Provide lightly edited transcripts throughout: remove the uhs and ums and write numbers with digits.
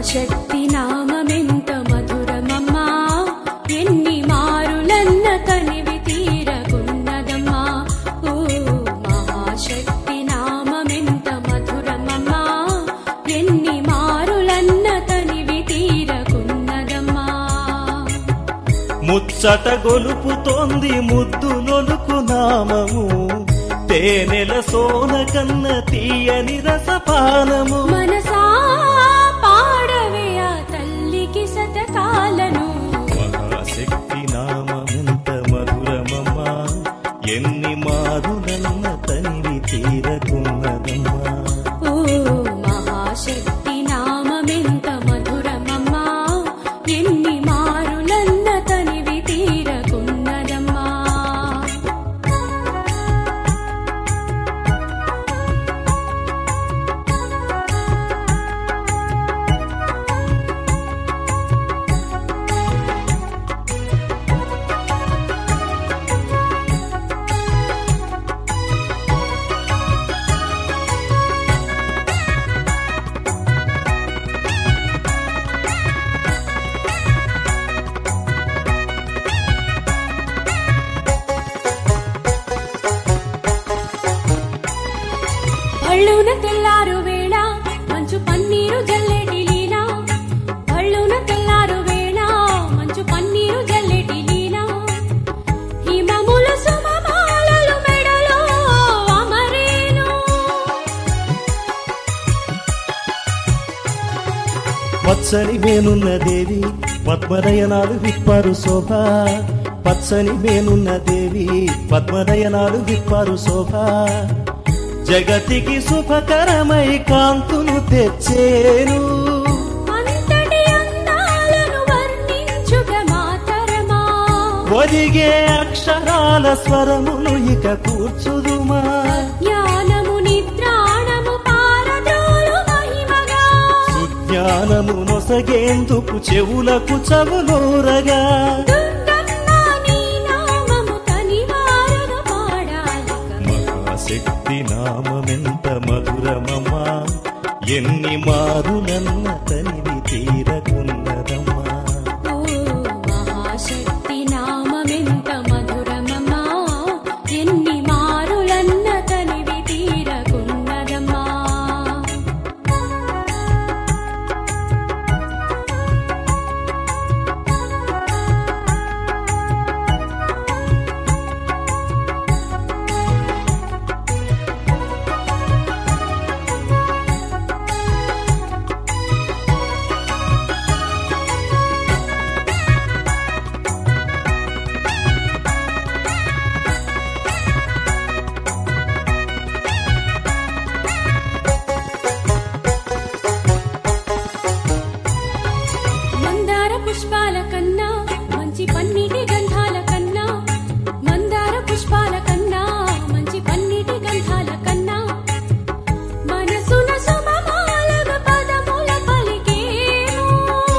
మహాశక్తి నామమెంత మధురమమ్మా, ఎన్ని మారులన్న తనివి తీరకున్నదమ్మా. ఓ మహాశక్తి నామమెంత మధురమమ్మా, ఎన్ని మారులన్న తనివి తీరకున్నదమ్మా. ముచ్చట గొలుపుతోంది ముద్దులొలుకు నామము, తేనెల సోన కన్న తీయని రసపానము. మనసా పాడవే ఆ తల్లికి శతకాలను. మహాశక్తి నామమెంత మధురమమ్మా, ఎన్ని మారులన్న తనివి తీరకున్నదమ్మా. ఓ మహాశక్తి నామమెంత మధురమమ్మా, ఎన్ని మారులన్న తనివి తీరకున్నదమ్మా. పళ్ళున తెల్లారు వేళ మంచు పన్నీరు జల్లెటి లీలా, పళ్ళున తెల్లారు వేళ మంచు పన్నీరు జల్లెటి లీలా. హిమముల సుమమాలలు మెడలో అమరేను. పచ్చని మేనున్న దేవి పద్మనయనాలు విప్పారు శోభ, పచ్చని మేనున్న దేవి పద్మనయనాలు విప్పారు శోభ. జగతికి శుభకరమై కాంతును తెచ్చేను, అంతటి అందాలను వర్ణించుగ మాతరమా. ఒదిగే అక్షరాల స్వరమును ఇక కూర్చుదుమా. జ్ఞానము నిద్రాణము పారద్రోలు మహిమగా, సుజ్ఞానము నొసగేందుకు చెవులకు చవులోరగా. దుర్గమ్మ నీ నామము కనివారగా పాడాలిక. మహాశక్తి నామమెంత మధురమమ్మా, ఎన్ని మారులన్న తనివి తీరకున్నదమ్మా. ఓ మహాశక్తి నామమెంత మధురమమ్మా, ఎన్ని మారులన్న తనివి తీరకున్నదమ్మా. మందార పుష్పాల కన్నా మంచి పన్నీటి గంధాల కన్నా, మందార పుష్పాల కన్నా మంచి పన్నీటి గంధాల కన్నా, మనసున సుమమాలగ పదముల పలికేను.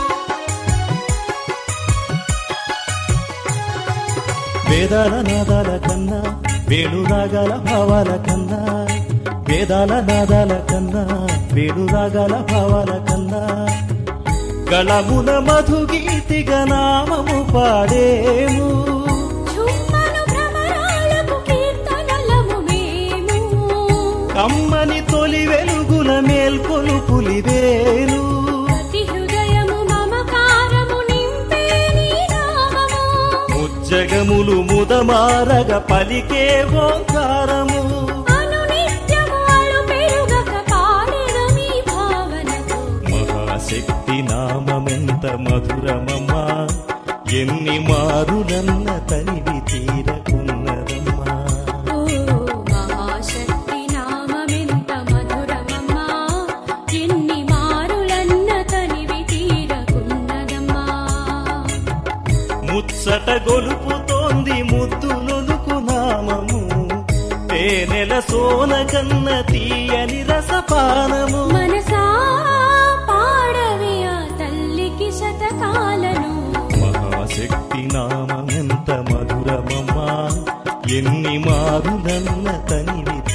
వేదాల నాదాల కన్నా వేణురాగాల భావాల కన్నా, వేదాల నాదాల కన్నా వేణురాగాల భావాల కన్నా, గళమున మధుగీతిగా నామము పాడేము. చుమ్మను భ్రమరాలకు కీర్తనలము మేము, కమ్మని తొలి వెలుగుల మేల్కొలుపులివేను. ప్రతి హృదయము మమకారము నింపే నీ నామము. ముజ్జగములు ముదమారగ పలికే ఓంకారము. అనునిత్యము అలుపెరుగక పాడెదమీ భావనతో. మహాశక్తి నామమెంత మధురమమ్మా, ఎన్ని మారులన్న తనివి తీరకున్నదమ్మా. ఓ మహాశక్తి నామమెంత మధురమమ్మా, ఎన్ని మారులన్న తనివి తీరకున్నదమ్మా. ముచ్చట గొలుపుతోంది ముద్దులొలుకు నామము, తేనెల సోన కన్న తీయని రసపానము. మనసా పాడవే ఆ తల్లికి శతకాలను. మహాశక్తి నామమెంత మధురమమ్మా, ఎన్ని మారులన్న తనివి